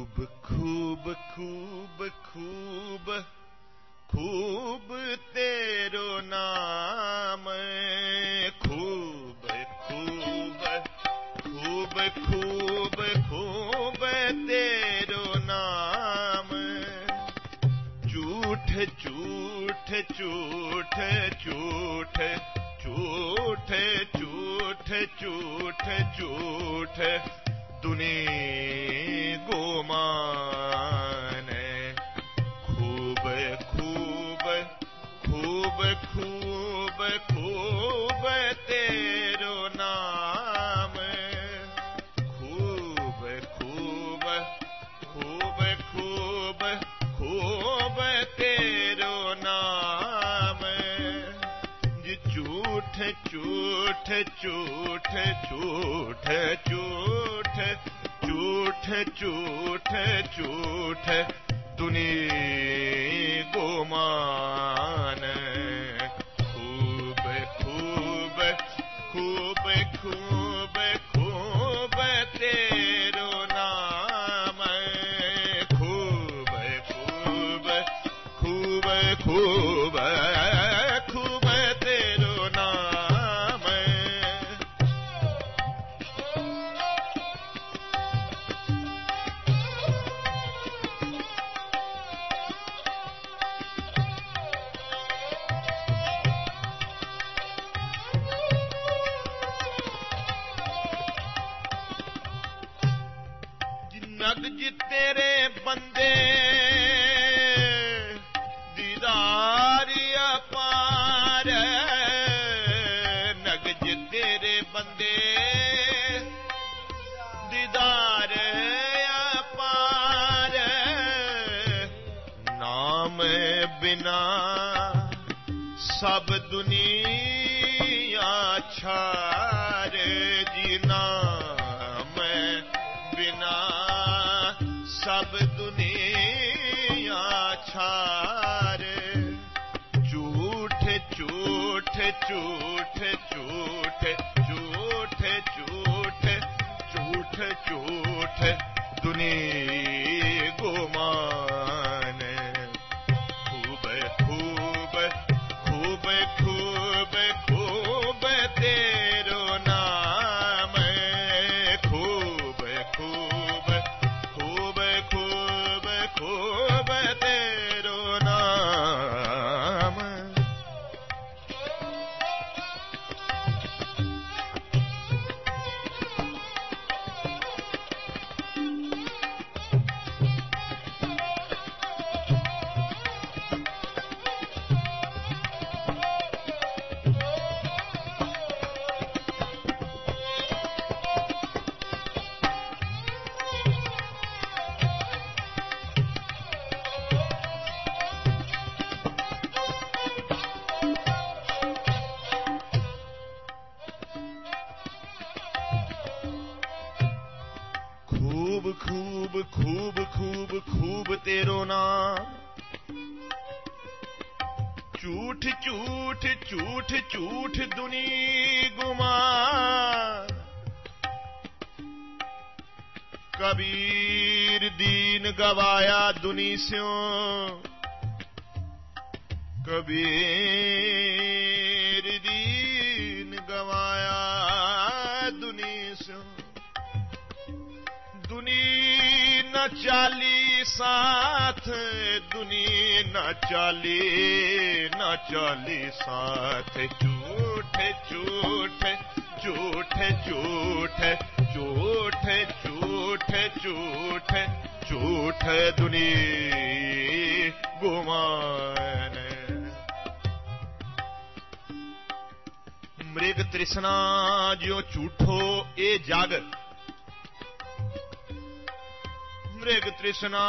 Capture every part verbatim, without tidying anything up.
खूब खूब खूब खूब खूब तेरो नाम, खूब खूब खूब खूब खूब तेरो नाम। झूठ झूठ झूठ झूठ झूठ झूठ झूठ झूठ तूने गोमाने। खूब खूब खूब खूब खूब तेरो नाम, खूब खूब खूब खूब खूब तेरो नाम। झूठ झूठ झूठ झूठ झूठ झूठ झूठ झूठ तूने गोमान। खूब खूब खूब खूब खूब तेरो नाम, खूब खूब खूब खूब खूब तेरो नाम। नगज तेरे बंदे दीदार अपार, नगज तेरे बंदे दीदार अपार। नाम बिना सब दुनिया छार जी, नाम बिना सब दुनिया छार। झूठ झूठ झूठ झूठ झूठ झूठ झूठ झूठ दुनिया गोमान। खूब खूब खूब खूब खूब तेरो नाम, खूब खूब खूब खूब खूब तेरो नाम। खूब खूब खूब खूब खूब तेरो नाम। झूठ झूठ झूठ झूठ दुनी गुमान। कबीर दीन गवाया दुनी स्यों, कबीर दीन गवाया दुनी स्यों। दुनी न चाली साथ, दुनी न चाली न चाली साथ। झूठ झूठ झूठ झूठ झूठ झूठ झूठ झूठ दुनी गुमान। मृग तृष्णा जो झूठो ए जग, मृग तृष्णा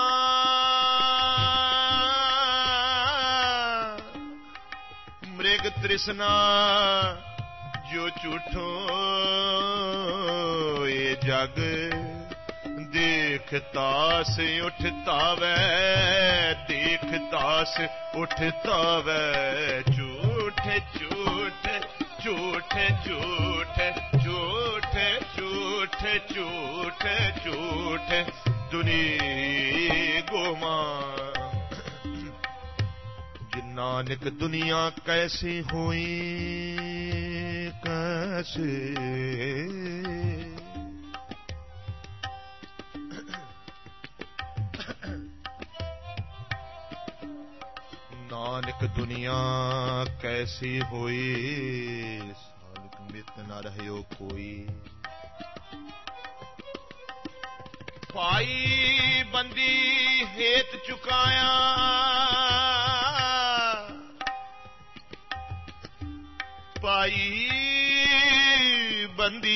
मृग तृष्णा जो झूठो ये जग। देखता से उठता वै, देखता से उठता वै। झूठ झूठ झूठ झूठ झूठ झूठ झूठ झूठ दुनी गुमान। नानक दुनिया कैसी हुई कैसे, नानक दुनिया कैसी हुई, सालक मित न रह्यो कोई। पाई बंदी हेत चुकाया, पाई बंदी,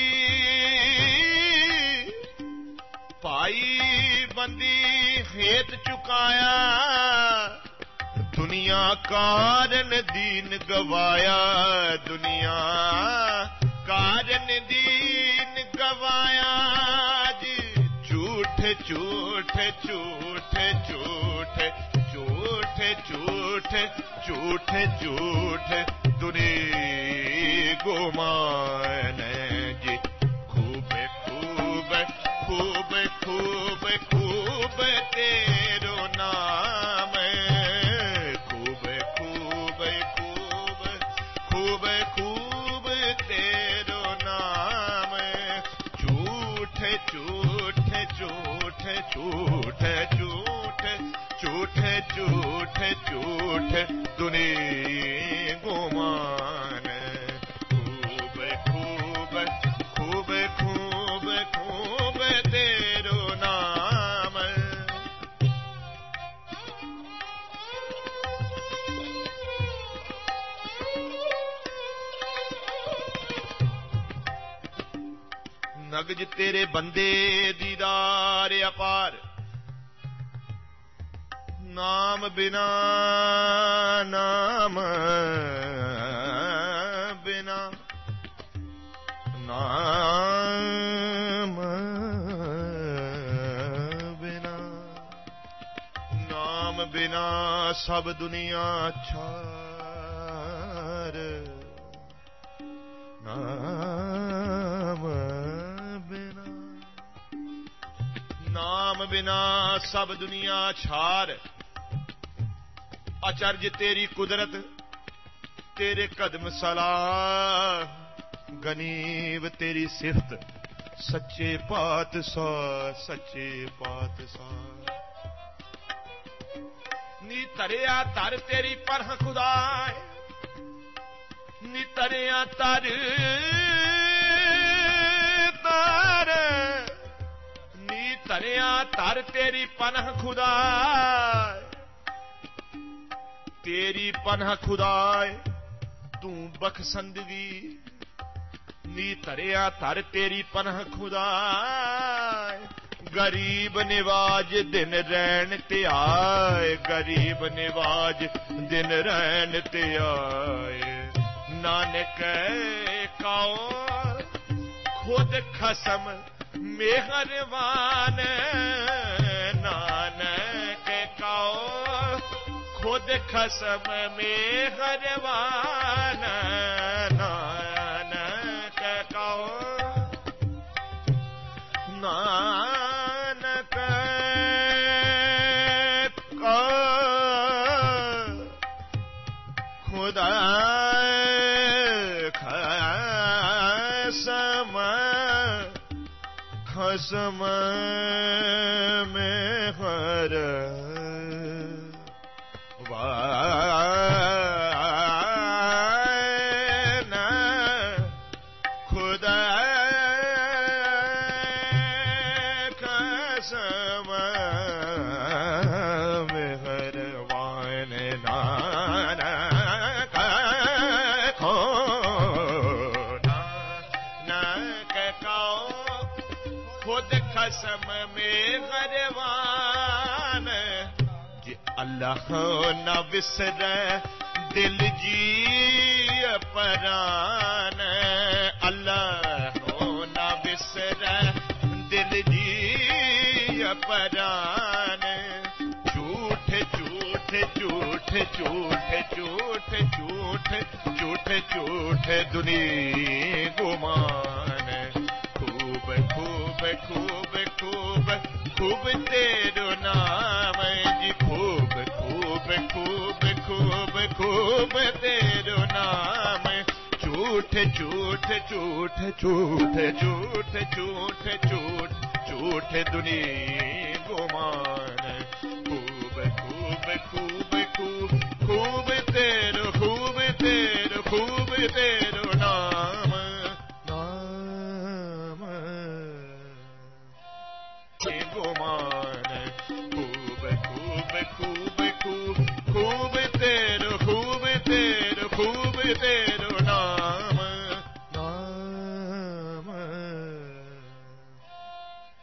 पाई बंदी हेत चुकाया, दुनिया कारण दीन गवाया, दुनिया कारण दीन गवाया जी। झूठे झूठे झूठे झूठे झूठे झूठे झूठे झूठे दुनी गुमान जी। खूब खूब खूब खूब खूब तेरो नाम, खूब खूब खूब खूब खूब तेरो नाम। झूठे झूठे झूठे झूठे झूठे झूठे झूठे झूठे दुनी गुमान। खूब खूब खूब खूब खूब तेरो नाम। नगज तेरे बंदे दीदार अपार, नाम बिना नाम बिना नाम बिना, नाम बिना सब दुनिया छार, नाम बिना, नाम बिना सब दुनिया छार। आचार्य तेरी कुदरत तेरे कदम सलाह, गनीब तेरी सिफत सच्चे पातशाह, सच्चे पातशाह। नी तरिया तर तेरी परह खुदाए, नी तरिया तर तर, नी तरिया तर तेरी पनह खुदाए, तेरी पनह खुदाए तू बखसंदगी। नी तरिया तर तेरी पनह खुदाए, गरीब निवाज दिन रैन ते आए, गरीब निवाज दिन रैन ते आए। नानक काओ खुद खसम मेहरबान, नानक काओ खुद खसम मेहरबान। नानक काओ नानक का खुदा खसम खसम मेहर वाना खुदा कसम मेहर वान नाना खो नानक काओ खुद खसम मेहर वान। अल्लाह न विसर दिल जी परान, अल्लाह न विसर दिल जी परान। झूठे झूठे झूठे झूठे झूठे झूठे झूठे झूठे दुनी गुमान। खूब खूब खूब खूब खूब तेरो नाम जी, खूब खूब खूब खूब खूब तेरो नाम। झूठ झूठ झूठ झूठ झूठ झूठ झूठ झूठ दुनी गुमान। खूब खूब खूब खूब खूब तेरो खूब तेरो खूब तेरो नाम नाम गुमान। खूब खूब खूब खूब खूब तेरो खूब तेरो खूब तेरो